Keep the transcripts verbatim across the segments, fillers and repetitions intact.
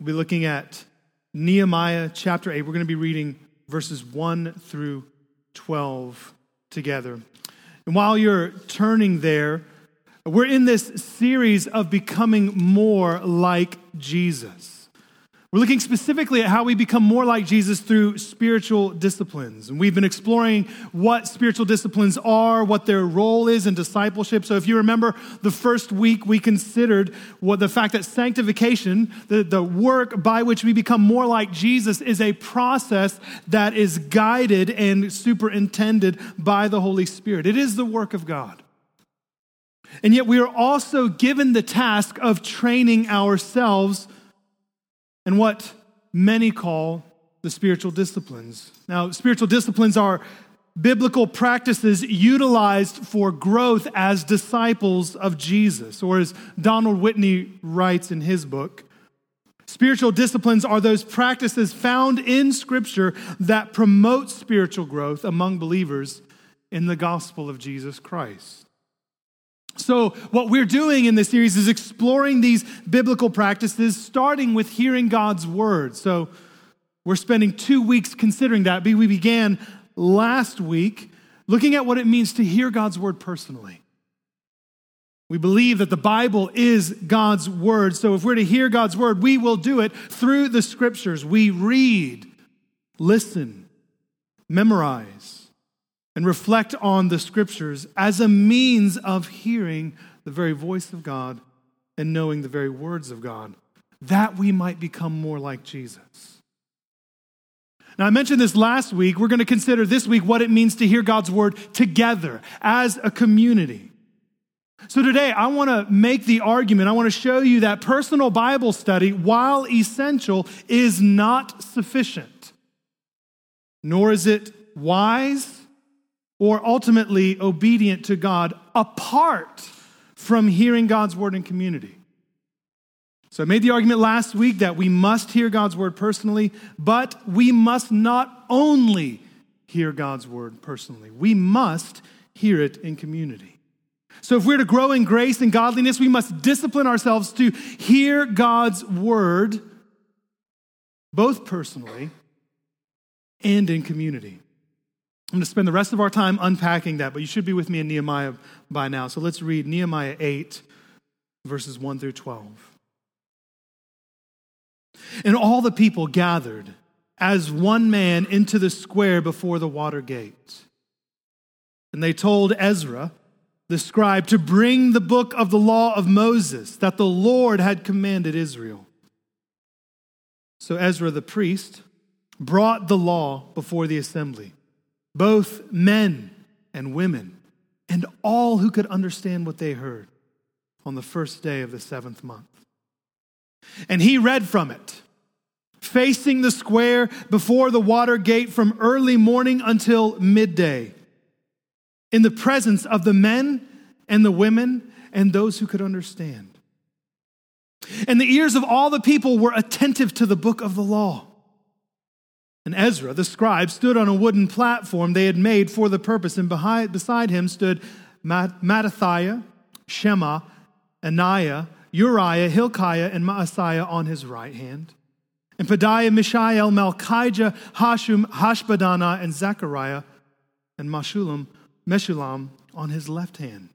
We'll be looking at Nehemiah chapter eight. We're going to be reading verses one through twelve together. And while you're turning there, we're in this series of becoming more like Jesus. We're looking specifically at how we become more like Jesus through spiritual disciplines. And we've been exploring what spiritual disciplines are, what their role is in discipleship. So if you remember the first week, we considered what the fact that sanctification, the, the work by which we become more like Jesus, is a process that is guided and superintended by the Holy Spirit. It is the work of God. And yet we are also given the task of training ourselves and what many call the spiritual disciplines. Now, spiritual disciplines are biblical practices utilized for growth as disciples of Jesus, or as Donald Whitney writes in his book, spiritual disciplines are those practices found in Scripture that promote spiritual growth among believers in the gospel of Jesus Christ. So what we're doing in this series is exploring these biblical practices, starting with hearing God's word. So we're spending two weeks considering that. We began last week looking at what it means to hear God's word personally. We believe that the Bible is God's word. So if we're to hear God's word, we will do it through the scriptures. We read, listen, memorize, and reflect on the scriptures as a means of hearing the very voice of God and knowing the very words of God, that we might become more like Jesus. Now, I mentioned this last week. We're going to consider this week what it means to hear God's word together as a community. So today, I want to make the argument, I want to show you that personal Bible study, while essential, is not sufficient, nor is it wise or ultimately obedient to God apart from hearing God's word in community. So I made the argument last week that we must hear God's word personally, but we must not only hear God's word personally. We must hear it in community. So if we're to grow in grace and godliness, we must discipline ourselves to hear God's word both personally and in community. I'm going to spend the rest of our time unpacking that, but you should be with me in Nehemiah by now. So let's read Nehemiah eight, verses one through twelve. And all the people gathered as one man into the square before the water gate. And they told Ezra, the scribe, to bring the book of the law of Moses that the Lord had commanded Israel. So Ezra the priest brought the law before the assembly, both men and women, and all who could understand what they heard, on the first day of the seventh month. And he read from it, facing the square before the water gate from early morning until midday, in the presence of the men and the women and those who could understand. And the ears of all the people were attentive to the book of the law. And Ezra, the scribe, stood on a wooden platform they had made for the purpose, and behind, beside him stood Mattithiah, Shema, Ananiah, Uriah, Hilkiah, and Maaseiah on his right hand, and Pedaiah, Mishael, Malchijah, Hashum, Hashbaddanah, and Zechariah, and Meshullam, Meshullam on his left hand.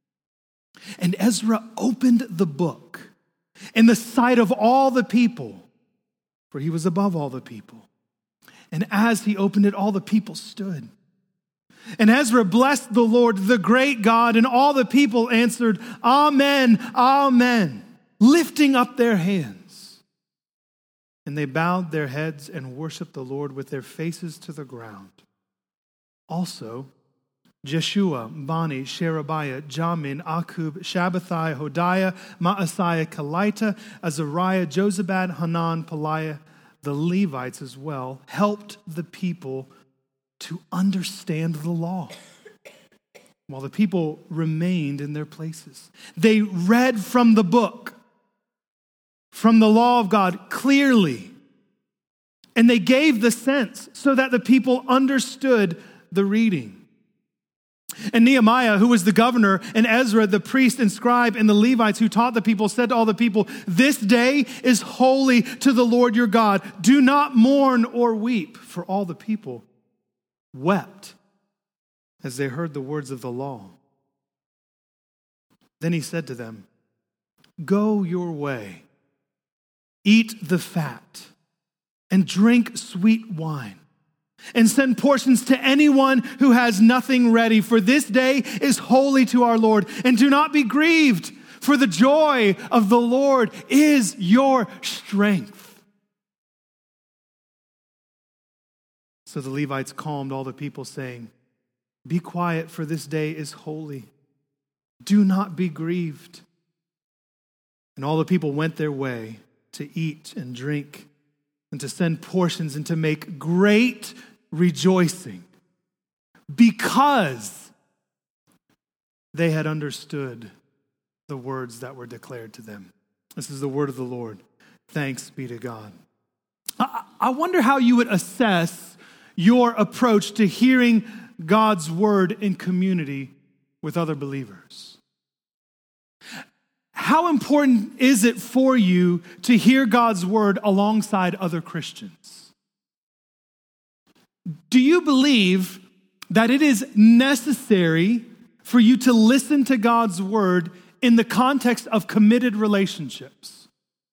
And Ezra opened the book in the sight of all the people, for he was above all the people. And as he opened it, all the people stood. And Ezra blessed the Lord, the great God, and all the people answered, Amen, Amen, lifting up their hands. And they bowed their heads and worshiped the Lord with their faces to the ground. Also, Jeshua, Bani, Sherebiah, Jamin, Akub, Shabbathai, Hodiah, Maaseiah, Kelita, Azariah, Jozabad, Hanan, Peliah, the Levites as well, helped the people to understand the law while the people remained in their places. They read from the book, from the law of God clearly, and they gave the sense so that the people understood the reading. And Nehemiah, who was the governor, and Ezra, the priest and scribe, and the Levites who taught the people, said to all the people, "This day is holy to the Lord your God. Do not mourn or weep." For all the people wept as they heard the words of the law. Then he said to them, "Go your way, eat the fat, and drink sweet wine, and send portions to anyone who has nothing ready, for this day is holy to our Lord. And do not be grieved, for the joy of the Lord is your strength." So the Levites calmed all the people, saying, "Be quiet, for this day is holy. Do not be grieved." And all the people went their way to eat and drink, and to send portions, and to make great rejoicing, because they had understood the words that were declared to them. This is the word of the Lord. Thanks be to God. I, I wonder how you would assess your approach to hearing God's word in community with other believers. How important is it for you to hear God's word alongside other Christians? Do you believe that it is necessary for you to listen to God's word in the context of committed relationships?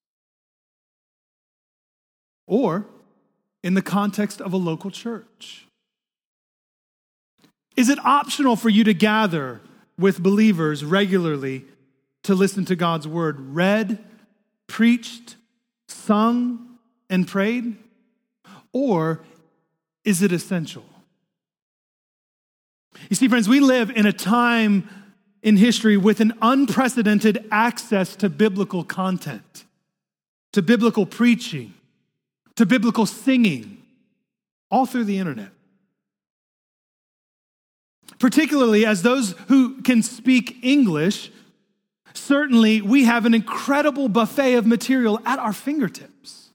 Or in the context of a local church? Is it optional for you to gather with believers regularly to listen to God's word read, preached, sung, and prayed? Or is it essential? You see, friends, we live in a time in history with an unprecedented access to biblical content, to biblical preaching, to biblical singing, all through the internet. Particularly as those who can speak English, certainly we have an incredible buffet of material at our fingertips.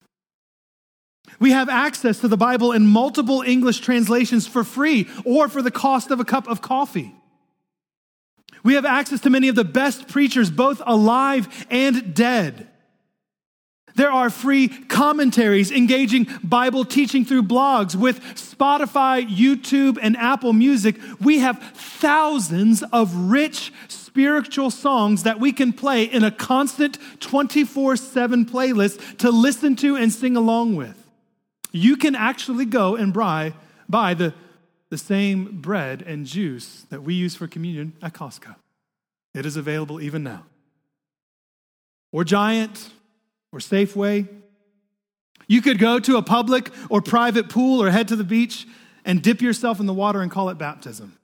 We have access to the Bible in multiple English translations for free or for the cost of a cup of coffee. We have access to many of the best preachers, both alive and dead. There are free commentaries engaging Bible teaching through blogs. With Spotify, YouTube, and Apple Music, we have thousands of rich spiritual songs that we can play in a constant twenty-four seven playlist to listen to and sing along with. You can actually go and buy, buy the, the same bread and juice that we use for communion at Costco. It is available even now. Or Giant, or Safeway. You could go to a public or private pool or head to the beach and dip yourself in the water and call it baptism.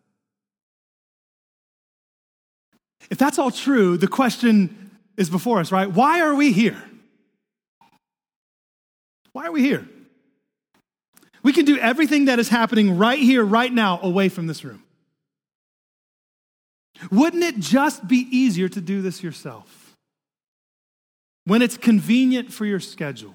If that's all true, the question is before us, right? Why are we here? Why are we here? We can do everything that is happening right here, right now, away from this room. Wouldn't it just be easier to do this yourself? When it's convenient for your schedule.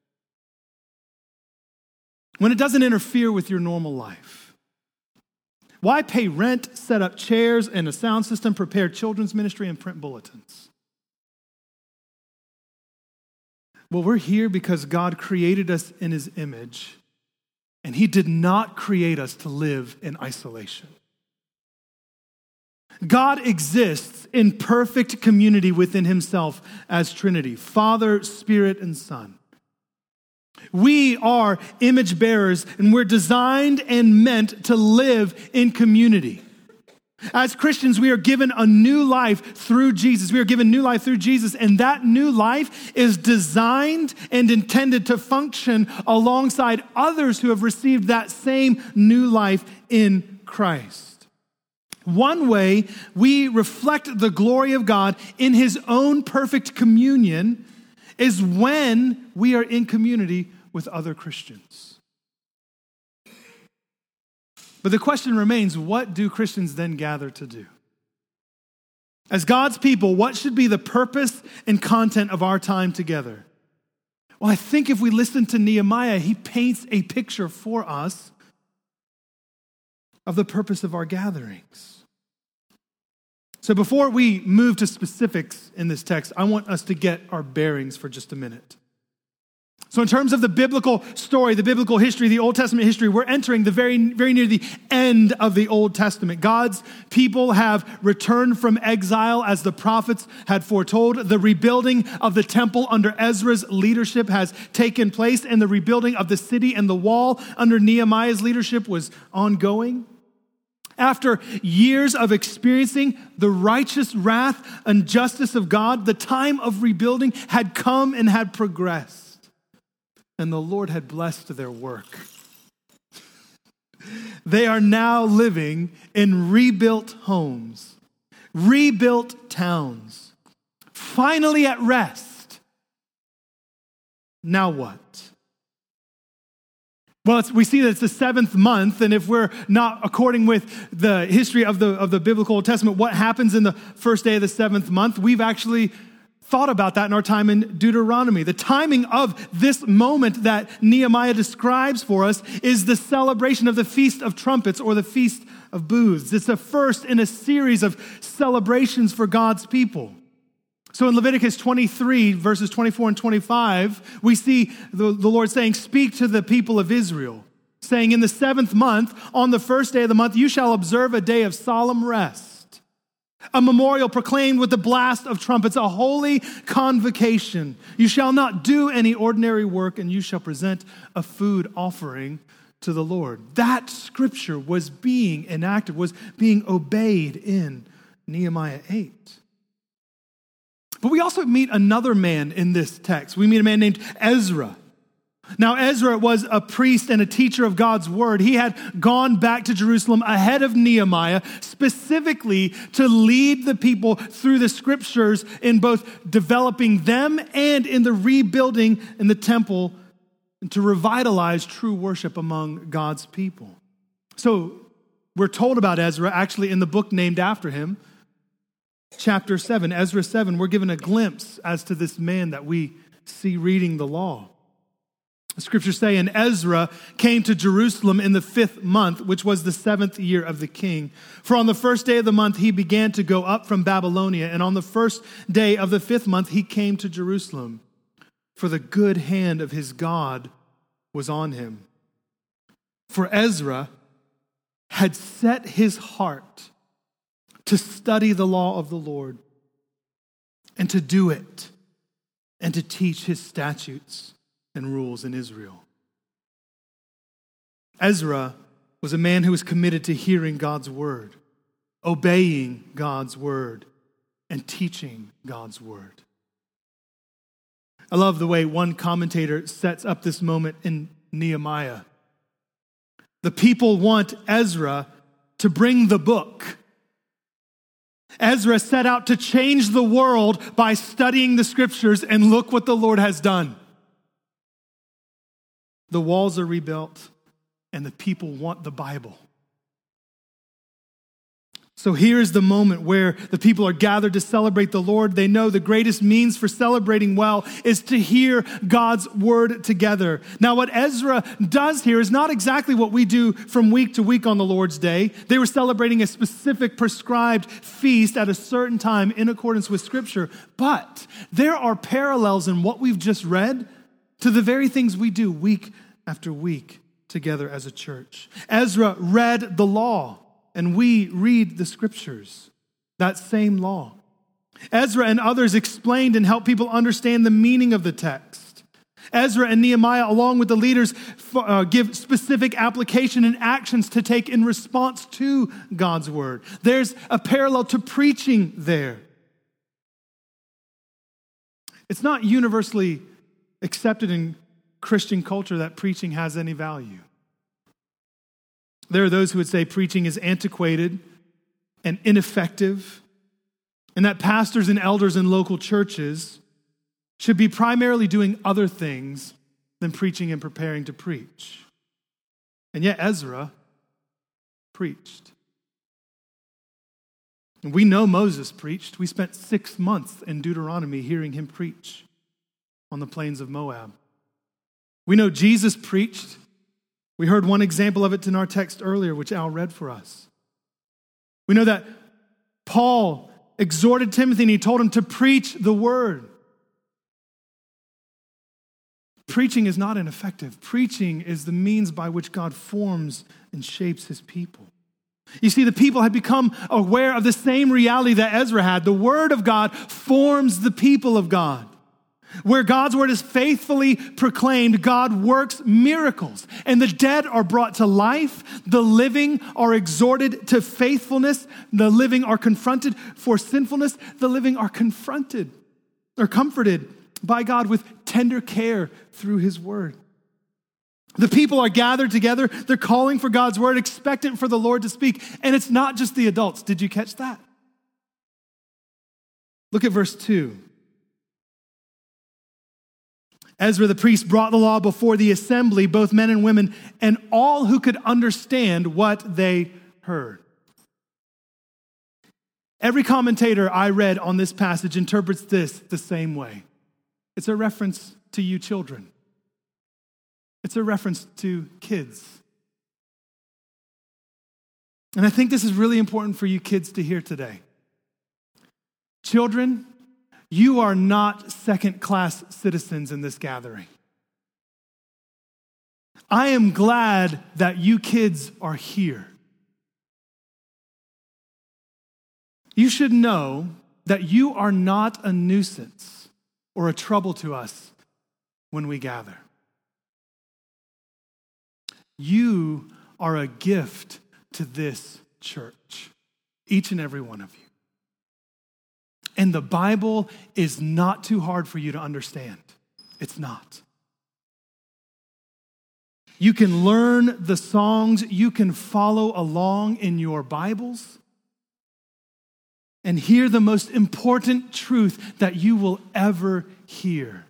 When it doesn't interfere with your normal life. Why pay rent, set up chairs and a sound system, prepare children's ministry, and print bulletins? Well, we're here because God created us in his image, and he did not create us to live in isolation. God exists in perfect community within himself as Trinity, Father, Spirit, and Son. We are image bearers, and we're designed and meant to live in community. As Christians, we are given a new life through Jesus. We are given new life through Jesus, and that new life is designed and intended to function alongside others who have received that same new life in Christ. One way we reflect the glory of God in his own perfect communion is when we are in community with other Christians. But the question remains, what do Christians then gather to do? As God's people, what should be the purpose and content of our time together? Well, I think if we listen to Nehemiah, he paints a picture for us of the purpose of our gatherings. So before we move to specifics in this text, I want us to get our bearings for just a minute. So in terms of the biblical story, the biblical history, the Old Testament history, we're entering the very, very near the end of the Old Testament. God's people have returned from exile as the prophets had foretold. The rebuilding of the temple under Ezra's leadership has taken place, and the rebuilding of the city and the wall under Nehemiah's leadership was ongoing. After years of experiencing the righteous wrath and justice of God, the time of rebuilding had come and had progressed. And the Lord had blessed their work. They are now living in rebuilt homes, rebuilt towns, finally at rest. Now what? Well, it's, we see that it's the seventh month, and if we're not according with the history of the, of the biblical Old Testament, what happens in the first day of the seventh month, we've actually thought about that in our time in Deuteronomy. The timing of this moment that Nehemiah describes for us is the celebration of the Feast of Trumpets or the Feast of Booths. It's the first in a series of celebrations for God's people. So in Leviticus twenty-three, verses twenty-four and twenty-five, we see the, the Lord saying, "Speak to the people of Israel, saying, in the seventh month, on the first day of the month, you shall observe a day of solemn rest. A memorial proclaimed with the blast of trumpets, a holy convocation. You shall not do any ordinary work, and you shall present a food offering to the Lord." That scripture was being enacted, was being obeyed in Nehemiah eight. But we also meet another man in this text. We meet a man named Ezra. Now, Ezra was a priest and a teacher of God's word. He had gone back to Jerusalem ahead of Nehemiah, specifically to lead the people through the scriptures in both developing them and in the rebuilding in the temple and to revitalize true worship among God's people. So we're told about Ezra actually in the book named after him, chapter seven, Ezra seven. We're given a glimpse as to this man that we see reading the law. The scriptures say, "And Ezra came to Jerusalem in the fifth month, which was the seventh year of the king. For on the first day of the month he began to go up from Babylonia, and on the first day of the fifth month he came to Jerusalem. For the good hand of his God was on him." For Ezra had set his heart to study the law of the Lord and to do it and to teach his statutes and rules in Israel. Ezra was a man who was committed to hearing God's word, obeying God's word, and teaching God's word. I love the way one commentator sets up this moment in Nehemiah. The people want Ezra to bring the book. Ezra set out to change the world by studying the scriptures, and look what the Lord has done. The walls are rebuilt, and the people want the Bible. So here's the moment where the people are gathered to celebrate the Lord. They know the greatest means for celebrating well is to hear God's word together. Now, what Ezra does here is not exactly what we do from week to week on the Lord's Day. They were celebrating a specific prescribed feast at a certain time in accordance with Scripture. But there are parallels in what we've just read to the very things we do week after week together as a church. Ezra read the law, and we read the scriptures, that same law. Ezra and others explained and helped people understand the meaning of the text. Ezra and Nehemiah, along with the leaders, uh, give specific application and actions to take in response to God's word. There's a parallel to preaching there. It's not universally accepted in Christian culture that preaching has any value. There are those who would say preaching is antiquated and ineffective, and that pastors and elders in local churches should be primarily doing other things than preaching and preparing to preach. And yet Ezra preached. And we know Moses preached. We spent six months in Deuteronomy hearing him preach on the plains of Moab. We know Jesus preached. We heard one example of it in our text earlier, which Al read for us. We know that Paul exhorted Timothy and he told him to preach the word. Preaching is not ineffective. Preaching is the means by which God forms and shapes his people. You see, the people had become aware of the same reality that Ezra had. The word of God forms the people of God. Where God's word is faithfully proclaimed, God works miracles. And the dead are brought to life. The living are exhorted to faithfulness. The living are confronted for sinfulness. The living are confronted or comforted by God with tender care through his word. The people are gathered together. They're calling for God's word, expectant for the Lord to speak. And it's not just the adults. Did you catch that? Look at verse two. Ezra the priest brought the law before the assembly, both men and women, and all who could understand what they heard. Every commentator I read on this passage interprets this the same way. It's a reference to you children. It's a reference to kids. And I think this is really important for you kids to hear today. Children, you are not second-class citizens in this gathering. I am glad that you kids are here. You should know that you are not a nuisance or a trouble to us when we gather. You are a gift to this church, each and every one of you. And the Bible is not too hard for you to understand. It's not. You can learn the songs, you can follow along in your Bibles, and hear the most important truth that you will ever hear.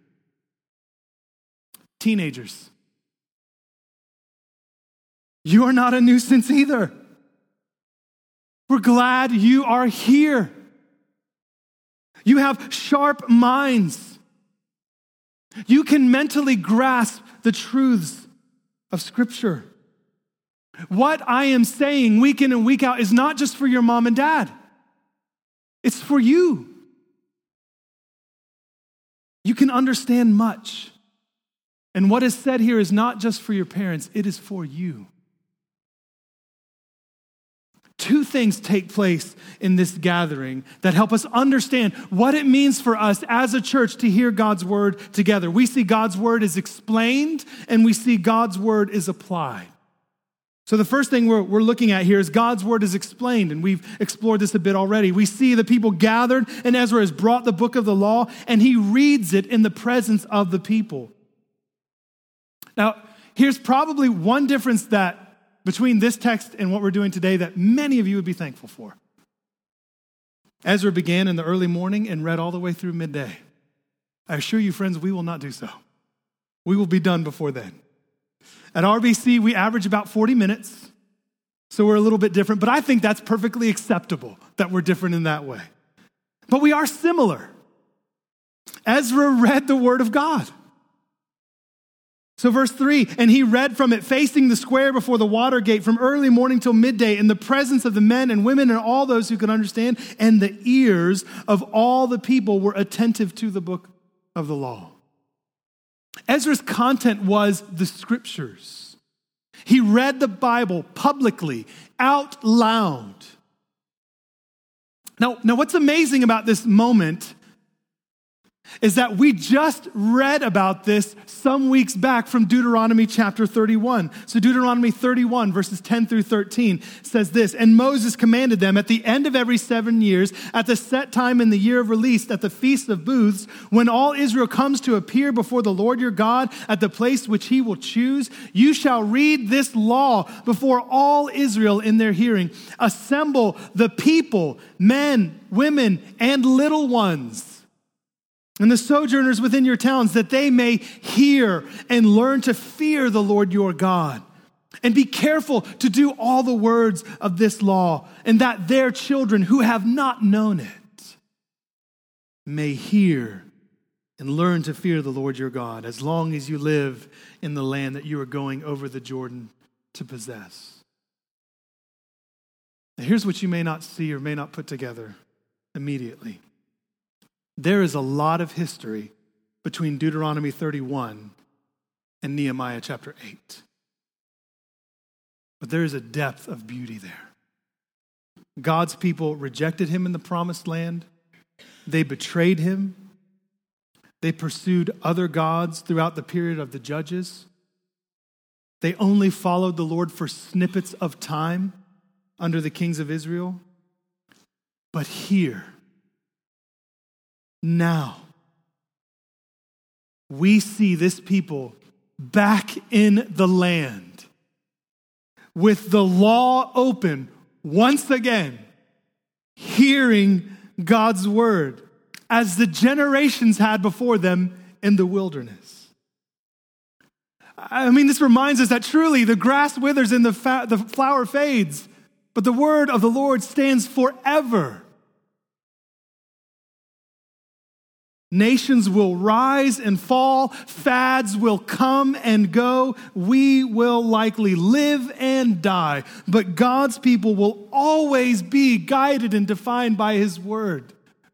Teenagers, you are not a nuisance either. We're glad you are here. You have sharp minds. You can mentally grasp the truths of Scripture. What I am saying week in and week out is not just for your mom and dad. It's for you. You can understand much. And what is said here is not just for your parents, it is for you. Two things take place in this gathering that help us understand what it means for us as a church to hear God's word together. We see God's word is explained, and we see God's word is applied. So the first thing we're, we're looking at here is God's word is explained, and we've explored this a bit already. We see the people gathered, and Ezra has brought the book of the law, and he reads it in the presence of the people. Now, here's probably one difference that between this text and what we're doing today that many of you would be thankful for. Ezra began in the early morning and read all the way through midday. I assure you, friends, we will not do so. We will be done before then. At R B C, we average about forty minutes, so we're a little bit different, but I think that's perfectly acceptable that we're different in that way. But we are similar. Ezra read the word of God. So verse three, and he read from it facing the square before the water gate from early morning till midday in the presence of the men and women and all those who could understand, and the ears of all the people were attentive to the book of the law. Ezra's content was the scriptures. He read the Bible publicly, out loud. Now, now what's amazing about this moment is that we just read about this some weeks back from Deuteronomy chapter thirty-one. So Deuteronomy thirty-one, verses ten through thirteen says this, and Moses commanded them at the end of every seven years, at the set time in the year of release, at the feast of booths, when all Israel comes to appear before the Lord your God at the place which he will choose, you shall read this law before all Israel in their hearing. Assemble the people, men, women, and little ones, and the sojourners within your towns, that they may hear and learn to fear the Lord your God, and be careful to do all the words of this law, and that their children who have not known it may hear and learn to fear the Lord your God as long as you live in the land that you are going over the Jordan to possess. Now, here's what you may not see or may not put together immediately. There is a lot of history between Deuteronomy thirty-one and Nehemiah chapter eight. But there is a depth of beauty there. God's people rejected him in the promised land. They betrayed him. They pursued other gods throughout the period of the judges. They only followed the Lord for snippets of time under the kings of Israel. But here, now, we see this people back in the land with the law open once again, hearing God's word as the generations had before them in the wilderness. I mean, this reminds us that truly the grass withers and the, fa- the flower fades, but the word of the Lord stands forever. Nations will rise and fall. Fads will come and go. We will likely live and die. But God's people will always be guided and defined by his word.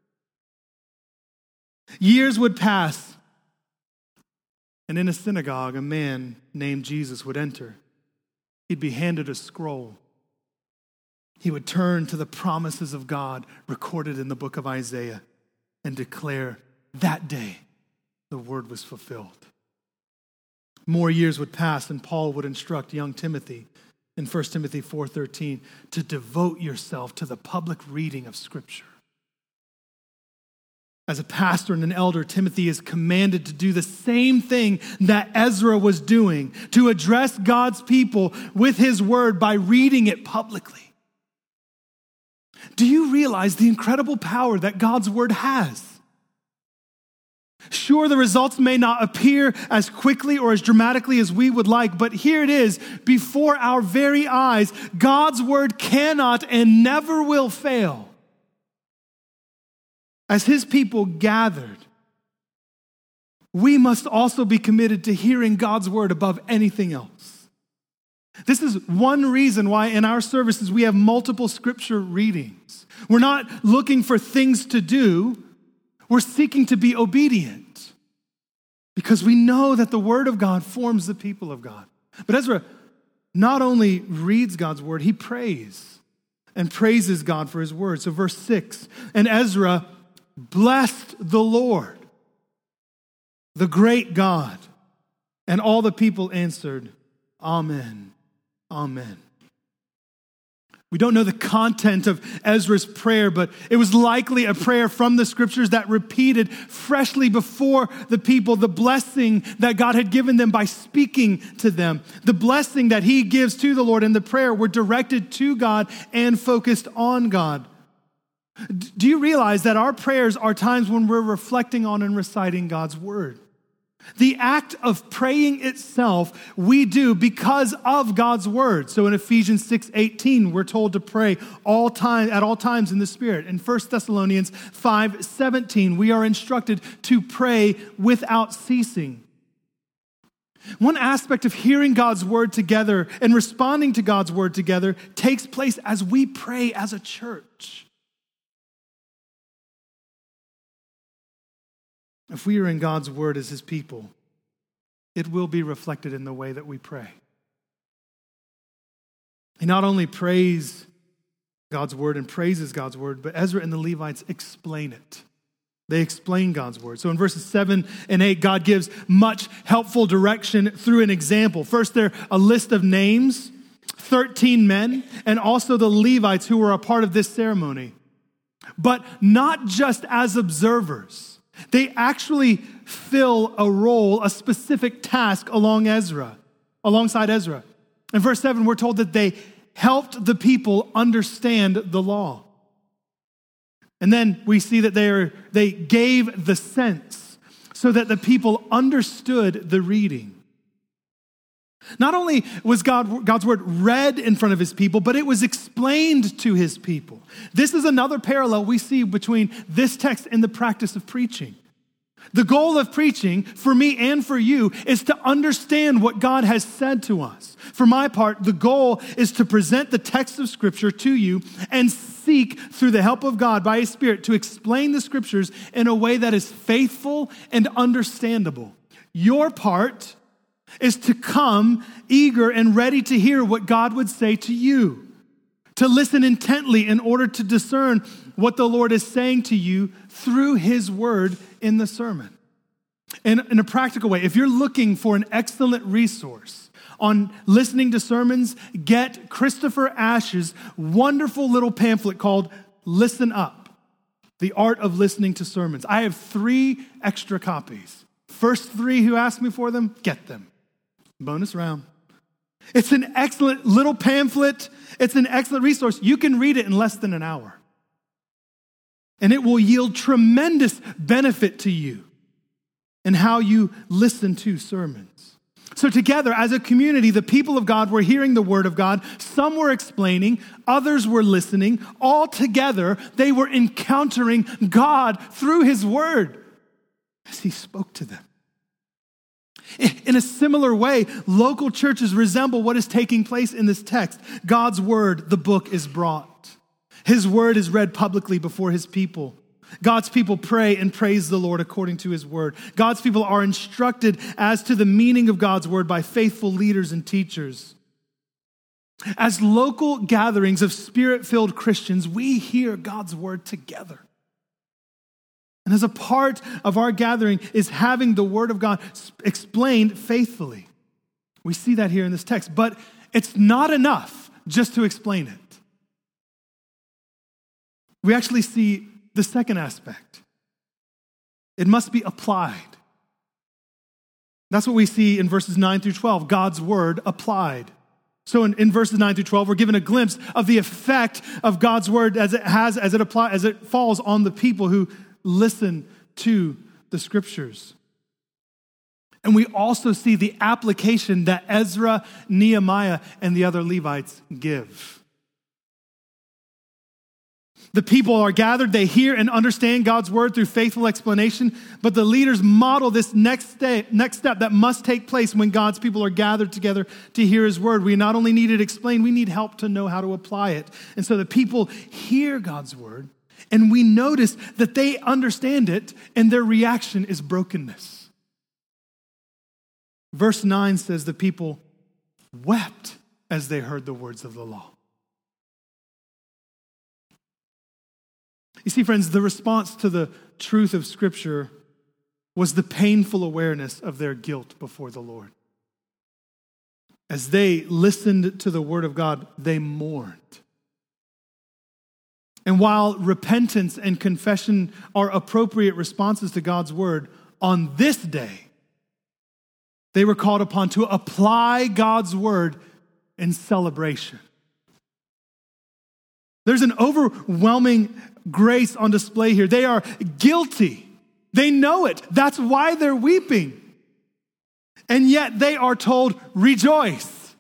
Years would pass, and in a synagogue, a man named Jesus would enter. He'd be handed a scroll. He would turn to the promises of God recorded in the book of Isaiah and declare, that day, the word was fulfilled. More years would pass, and Paul would instruct young Timothy in First Timothy four thirteen to devote yourself to the public reading of Scripture. As a pastor and an elder, Timothy is commanded to do the same thing that Ezra was doing, to address God's people with his word by reading it publicly. Do you realize the incredible power that God's word has? Sure, the results may not appear as quickly or as dramatically as we would like, but here it is, before our very eyes. God's word cannot and never will fail. As his people gathered, we must also be committed to hearing God's word above anything else. This is one reason why in our services we have multiple scripture readings. We're not looking for things to do. We're seeking to be obedient because we know that the word of God forms the people of God. But Ezra not only reads God's word, he prays and praises God for his word. So verse six, and Ezra blessed the Lord, the great God, and all the people answered, Amen, Amen. We don't know the content of Ezra's prayer, but it was likely a prayer from the scriptures that repeated freshly before the people the blessing that God had given them by speaking to them. The blessing that he gives to the Lord in the prayer were directed to God and focused on God. Do you realize that our prayers are times when we're reflecting on and reciting God's word? The act of praying itself, we do because of God's word. So in Ephesians six eighteen, we're told to pray all time, at all times in the Spirit. In First Thessalonians five seventeen, we are instructed to pray without ceasing. One aspect of hearing God's word together and responding to God's word together takes place as we pray as a church. If we are in God's word as his people, it will be reflected in the way that we pray. He not only prays God's word and praises God's word, but Ezra and the Levites explain it. They explain God's word. So in verses seven and eight, God gives much helpful direction through an example. First, there a list of names, thirteen men, and also the Levites who were a part of this ceremony. But not just as observers. They actually fill a role, a specific task along Ezra, alongside Ezra. In verse seven, we're told that they helped the people understand the law. And then we see that they are, they gave the sense so that the people understood the reading. Not only was God, God's word read in front of his people, but it was explained to his people. This is another parallel we see between this text and the practice of preaching. The goal of preaching, for me and for you, is to understand what God has said to us. For my part, the goal is to present the text of Scripture to you and seek, through the help of God by His Spirit, to explain the Scriptures in a way that is faithful and understandable. Your part is to come eager and ready to hear what God would say to you, to listen intently in order to discern what the Lord is saying to you through His word in the sermon. In, in a practical way, if you're looking for an excellent resource on listening to sermons, get Christopher Ash's wonderful little pamphlet called Listen Up, The Art of Listening to Sermons. I have three extra copies. First three who ask me for them, get them. Bonus round. It's an excellent little pamphlet. It's an excellent resource. You can read it in less than an hour. And it will yield tremendous benefit to you in how you listen to sermons. So together, as a community, the people of God were hearing the word of God. Some were explaining, others were listening. All together, they were encountering God through His word as He spoke to them. In a similar way, local churches resemble what is taking place in this text. God's word, the book, is brought. His word is read publicly before His people. God's people pray and praise the Lord according to His word. God's people are instructed as to the meaning of God's word by faithful leaders and teachers. As local gatherings of Spirit-filled Christians, we hear God's word together. And as a part of our gathering is having the word of God explained faithfully. We see that here in this text, but it's not enough just to explain it. We actually see the second aspect. It must be applied. That's what we see in verses nine through twelve, God's word applied. So in, in verses nine through twelve, we're given a glimpse of the effect of God's word as it has, as it applies, as it falls on the people who listen to the Scriptures. And we also see the application that Ezra, Nehemiah, and the other Levites give. The people are gathered, they hear and understand God's word through faithful explanation, but the leaders model this next step, next step that must take place when God's people are gathered together to hear His word. We not only need it explained, we need help to know how to apply it. And so the people hear God's word, and we notice that they understand it, and their reaction is brokenness. Verse nine says the people wept as they heard the words of the law. You see, friends, the response to the truth of Scripture was the painful awareness of their guilt before the Lord. As they listened to the word of God, they mourned. And while repentance and confession are appropriate responses to God's word, on this day, they were called upon to apply God's word in celebration. There's an overwhelming grace on display here. They are guilty. They know it. That's why they're weeping. And yet they are told, rejoice.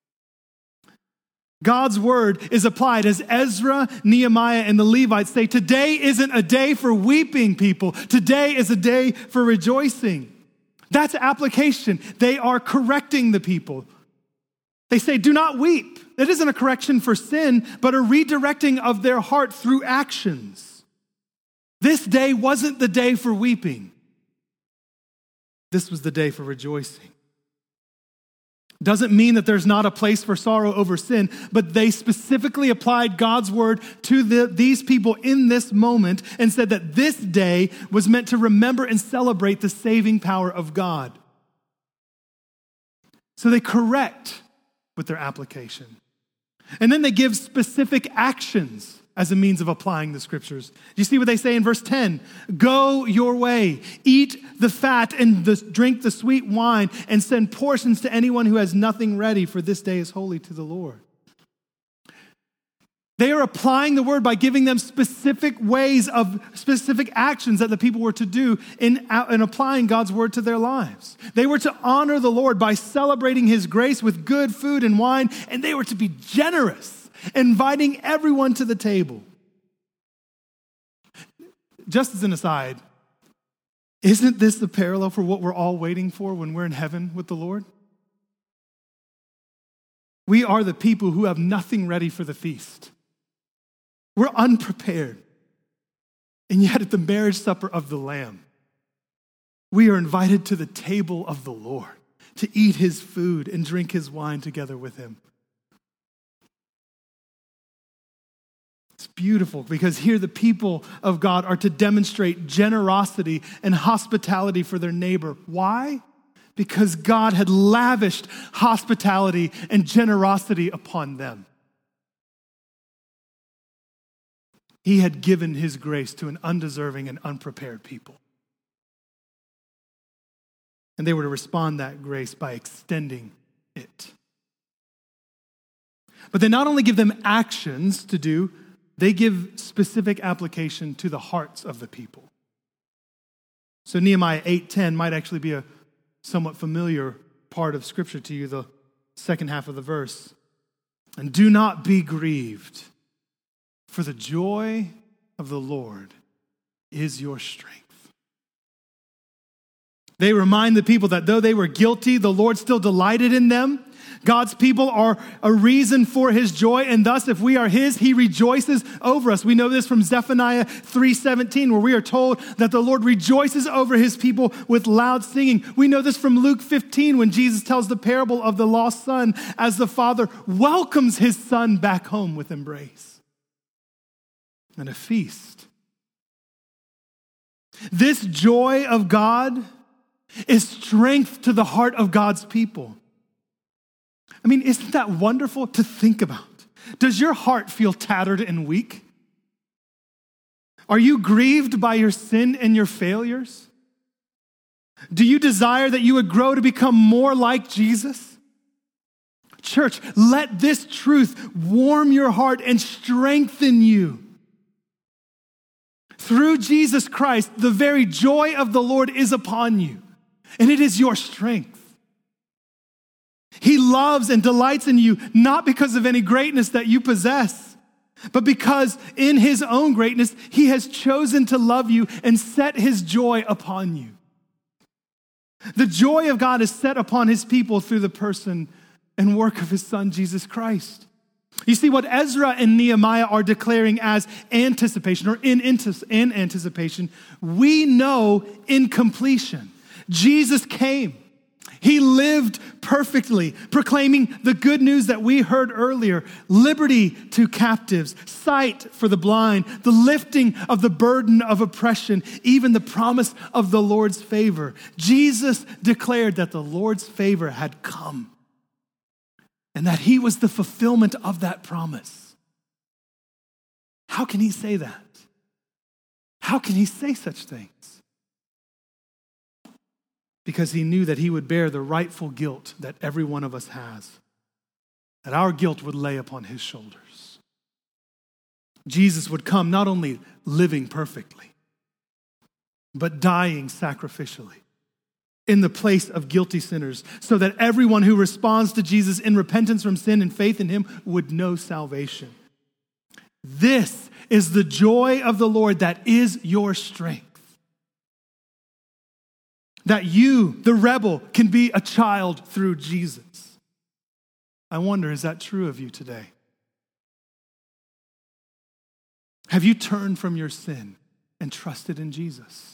God's word is applied as Ezra, Nehemiah, and the Levites say, today isn't a day for weeping, people. Today is a day for rejoicing. That's application. They are correcting the people. They say, do not weep. That isn't a correction for sin, but a redirecting of their heart through actions. This day wasn't the day for weeping. This was the day for rejoicing. Doesn't mean that there's not a place for sorrow over sin, but they specifically applied God's word to the, these people in this moment and said that this day was meant to remember and celebrate the saving power of God. So they correct with their application. And then they give specific actions as a means of applying the Scriptures. Do you see what they say in verse ten? Go your way, eat the fat and the, drink the sweet wine, and send portions to anyone who has nothing ready, for this day is holy to the Lord. They are applying the word by giving them specific ways of specific actions that the people were to do in, in applying God's word to their lives. They were to honor the Lord by celebrating His grace with good food and wine, and they were to be generous, inviting everyone to the table. Just as an aside, Isn't this the parallel for what we're all waiting for when we're in heaven with the Lord? We are the people who have nothing ready for the feast. We're unprepared. And yet at the marriage supper of the Lamb, we are invited to the table of the Lord to eat his food and drink his wine together with him. It's beautiful because here the people of God are to demonstrate generosity and hospitality for their neighbor. Why? Because God had lavished hospitality and generosity upon them. He had given his grace to an undeserving and unprepared people. And they were to respond that grace by extending it. But they not only give them actions to do, they give specific application to the hearts of the people. So Nehemiah eight ten might actually be a somewhat familiar part of Scripture to you, the second half of the verse. And do not be grieved, for the joy of the Lord is your strength. They remind the people that though they were guilty, the Lord still delighted in them. God's people are a reason for his joy, and thus if we are his, he rejoices over us. We know this from Zephaniah three seventeen, where we are told that the Lord rejoices over his people with loud singing. We know this from Luke fifteen, when Jesus tells the parable of the lost son as the father welcomes his son back home with embrace and a feast. This joy of God is strength to the heart of God's people. I mean, isn't that wonderful to think about? Does your heart feel tattered and weak? Are you grieved by your sin and your failures? Do you desire that you would grow to become more like Jesus? Church, let this truth warm your heart and strengthen you. Through Jesus Christ, the very joy of the Lord is upon you, and it is your strength. He loves and delights in you, not because of any greatness that you possess, but because in his own greatness, he has chosen to love you and set his joy upon you. The joy of God is set upon his people through the person and work of his son, Jesus Christ. You see, what Ezra and Nehemiah are declaring as anticipation, or in, in anticipation, we know in completion. Jesus came. He lived perfectly, proclaiming the good news that we heard earlier: liberty to captives, sight for the blind, the lifting of the burden of oppression, even the promise of the Lord's favor. Jesus declared that the Lord's favor had come and that he was the fulfillment of that promise. How can he say that? How can he say such things? Because he knew that he would bear the rightful guilt that every one of us has, that our guilt would lay upon his shoulders. Jesus would come not only living perfectly, but dying sacrificially in the place of guilty sinners, so that everyone who responds to Jesus in repentance from sin and faith in him would know salvation. This is the joy of the Lord that is your strength. That you, the rebel, can be a child through Jesus. I wonder, is that true of you today? Have you turned from your sin and trusted in Jesus?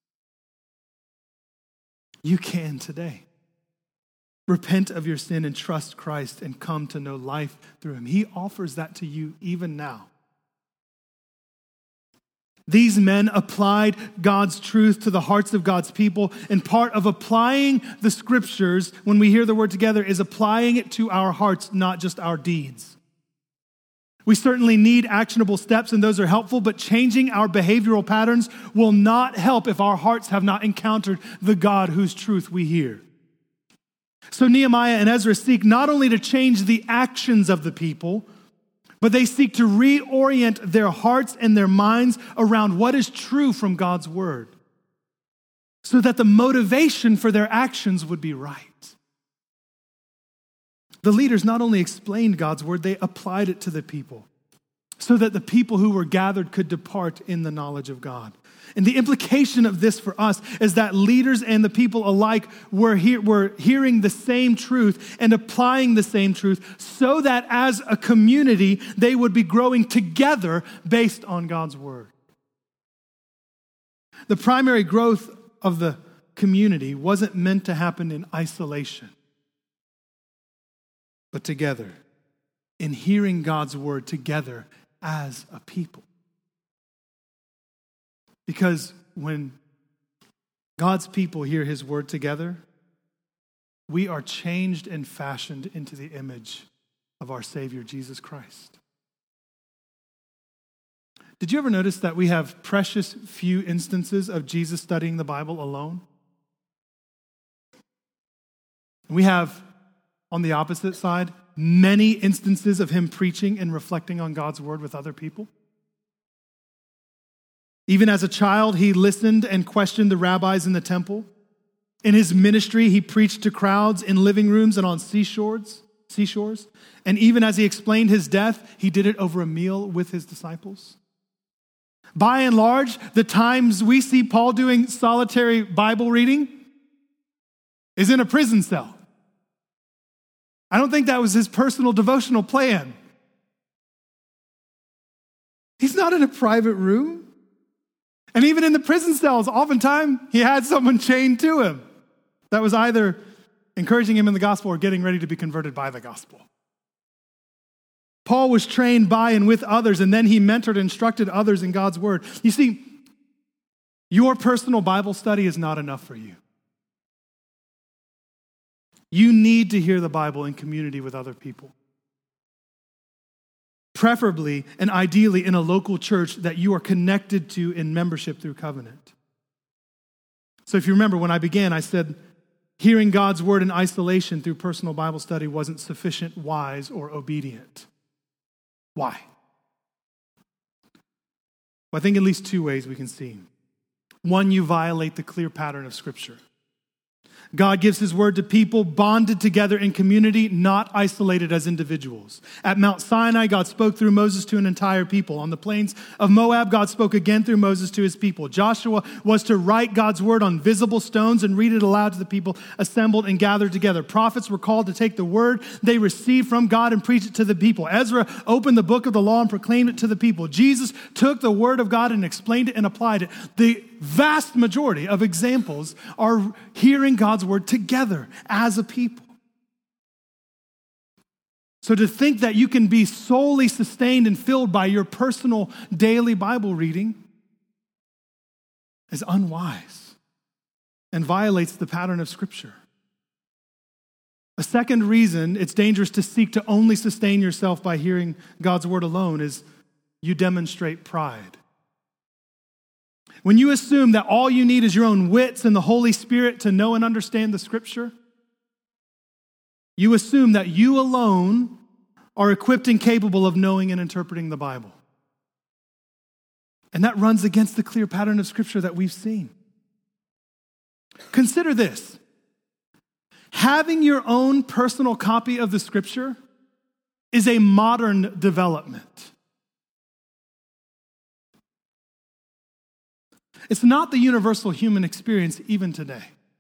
You can today. Repent of your sin and trust Christ and come to know life through him. He offers that to you even now. These men applied God's truth to the hearts of God's people, and part of applying the scriptures, when we hear the word together, is applying it to our hearts, not just our deeds. We certainly need actionable steps, and those are helpful, but changing our behavioral patterns will not help if our hearts have not encountered the God whose truth we hear. So Nehemiah and Ezra seek not only to change the actions of the people, but they seek to reorient their hearts and their minds around what is true from God's word, so that the motivation for their actions would be right. The leaders not only explained God's word, they applied it to the people, so that the people who were gathered could depart in the knowledge of God. And the implication of this for us is that leaders and the people alike were, hear, were hearing the same truth and applying the same truth so that as a community, they would be growing together based on God's word. The primary growth of the community wasn't meant to happen in isolation, but together, in hearing God's word together as a people. Because when God's people hear his word together, we are changed and fashioned into the image of our Savior, Jesus Christ. Did you ever notice that we have precious few instances of Jesus studying the Bible alone? We have, on the opposite side, many instances of him preaching and reflecting on God's word with other people. Even as a child, he listened and questioned the rabbis in the temple. In his ministry, he preached to crowds in living rooms and on seashores, seashores. And even as he explained his death, he did it over a meal with his disciples. By and large, the times we see Paul doing solitary Bible reading is in a prison cell. I don't think that was his personal devotional plan. He's not in a private room. And even in the prison cells, oftentimes he had someone chained to him that was either encouraging him in the gospel or getting ready to be converted by the gospel. Paul was trained by and with others, and then he mentored and instructed others in God's word. You see, your personal Bible study is not enough for you. You need to hear the Bible in community with other people. Preferably and ideally in a local church that you are connected to in membership through covenant. So if you remember when I began, I said hearing God's word in isolation through personal Bible study wasn't sufficient, wise, or obedient. Why? Well, I think at least two ways we can see. One, you violate the clear pattern of Scripture. God gives his word to people bonded together in community, not isolated as individuals. At Mount Sinai, God spoke through Moses to an entire people. On the plains of Moab, God spoke again through Moses to his people. Joshua was to write God's word on visible stones and read it aloud to the people assembled and gathered together. Prophets were called to take the word they received from God and preach it to the people. Ezra opened the book of the law and proclaimed it to the people. Jesus took the word of God and explained it and applied it. The vast majority of examples are hearing God's word together as a people. So to think that you can be solely sustained and filled by your personal daily Bible reading is unwise and violates the pattern of Scripture. A second reason it's dangerous to seek to only sustain yourself by hearing God's word alone is you demonstrate pride. When you assume that all you need is your own wits and the Holy Spirit to know and understand the Scripture, you assume that you alone are equipped and capable of knowing and interpreting the Bible. And that runs against the clear pattern of Scripture that we've seen. Consider this. Having your own personal copy of the Scripture is a modern development. It's not the universal human experience even today.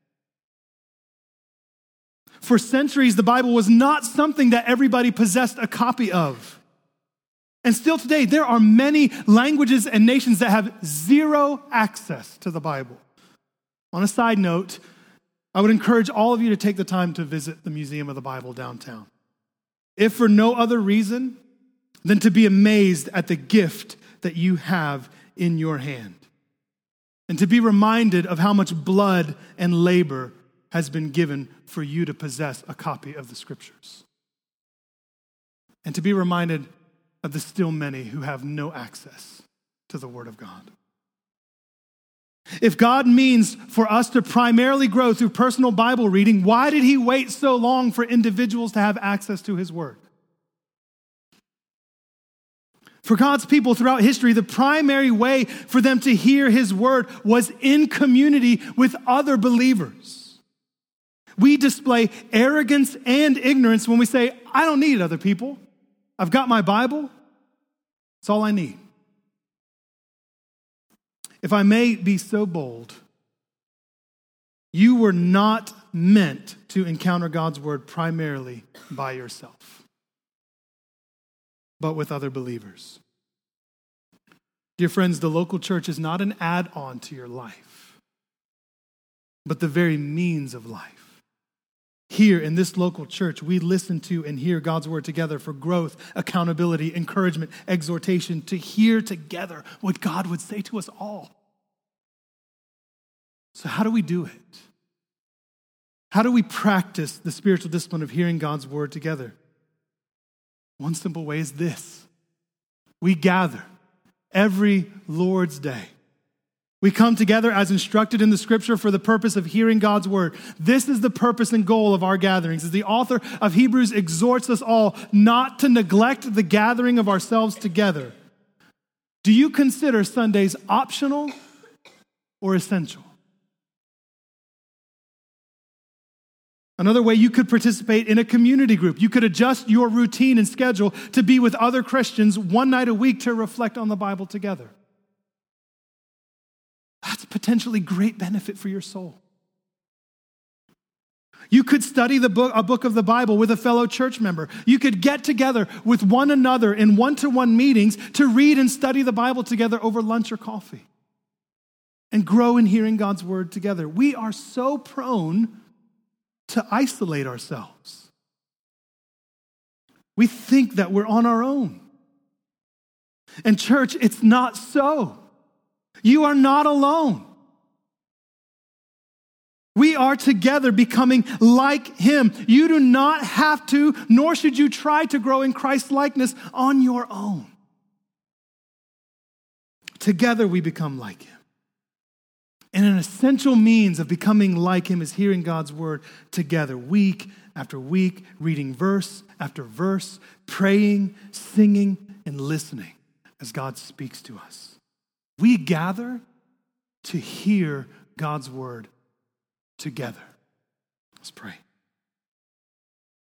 For centuries, the Bible was not something that everybody possessed a copy of. And still today, there are many languages and nations that have zero access to the Bible. On a side note, I would encourage all of you to take the time to visit the Museum of the Bible downtown. If for no other reason than to be amazed at the gift that you have in your hand. And to be reminded of how much blood and labor has been given for you to possess a copy of the Scriptures. And to be reminded of the still many who have no access to the Word of God. If God means for us to primarily grow through personal Bible reading, why did he wait so long for individuals to have access to his Word? For God's people throughout history, the primary way for them to hear his word was in community with other believers. We display arrogance and ignorance when we say, I don't need other people. I've got my Bible. It's all I need. if I may be so bold, you were not meant to encounter God's word primarily by yourself, but with other believers. Dear friends, the local church is not an add-on to your life, but the very means of life. Here in this local church, we listen to and hear God's word together for growth, accountability, encouragement, exhortation, to hear together what God would say to us all. So how do we do it? How do we practice the spiritual discipline of hearing God's word together? One simple way is this. We gather every Lord's Day. We come together as instructed in the scripture for the purpose of hearing God's word. This is the purpose and goal of our gatherings. As the author of Hebrews exhorts us all not to neglect the gathering of ourselves together. Do you consider Sundays optional or essential? Another way, you could participate in a community group. You could adjust your routine and schedule to be with other Christians one night a week to reflect on the Bible together. That's potentially great benefit for your soul. You could study the book, a book of the Bible with a fellow church member. You could get together with one another in one-to-one meetings to read and study the Bible together over lunch or coffee and grow in hearing God's word together. We are so prone to isolate ourselves. We think that we're on our own. And church, it's not so. You are not alone. We are together becoming like him. You do not have to, nor should you try to grow in Christ's likeness on your own. Together we become like him. And an essential means of becoming like him is hearing God's word together, week after week, reading verse after verse, praying, singing, and listening as God speaks to us. We gather to hear God's word together. Let's pray.